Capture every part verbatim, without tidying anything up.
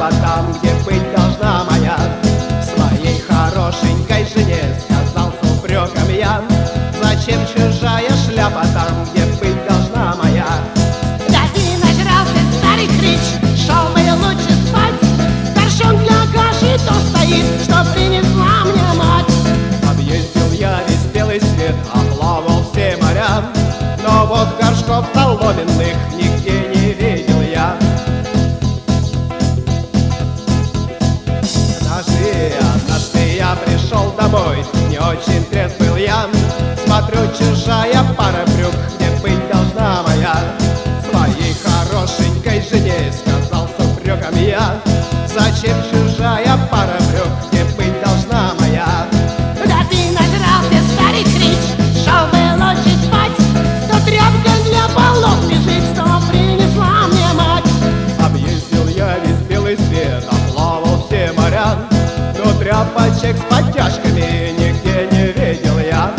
шляпа там, где быть должна моя. Своей хорошенькой жене сказал с упреком я: зачем чужая шляпа там, где быть должна моя? Да ты нажрался, старый хрыч, шел бы лучше спать. Горшок для каши то стоит, что принесла мне мать. Объездил я весь белый свет, оплавал все моря, но вот горшков соломенных нигде не видел я. Однажды, однажды я пришел домой, не очень трезв был я. Смотрю, чужая пара брюк, где быть должна моя. Своей хорошенькой жене сказал с упреком я: зачем чужая пара брюк, где быть должна моя? Да ты нажрался, старый хрыч, шел бы лучше спать. То тряпка для полов лежит, что принесла мне мать. Объездил я весь белый свет, оплавал все моря, но тряпочек с подтяжками нигде не видел я.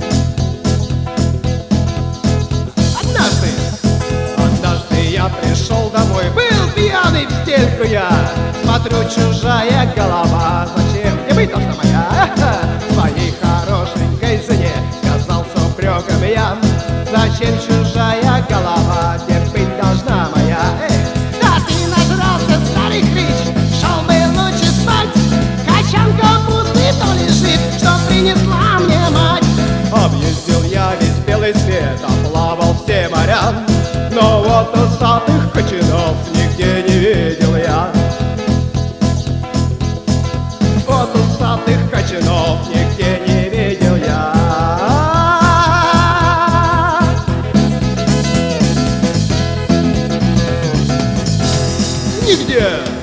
Однажды, однажды я пришел домой, был пьяный в стельку я. Смотрю, чужая голова, зачем где быть должна моя? Своей хорошенькой жене сказал с упреком я: зачем чужая голова, где быть должна моя? Эй! Да ты нажрался, старый хрыч, шел бы лучше спать. Качан капусты то лежит, что принесла мне мать. Объездил я весь белый свет, оплавал все моря, но вот усатых качанов нигде не видел я. Вот усатых качанов нигде не видел я. Нигде!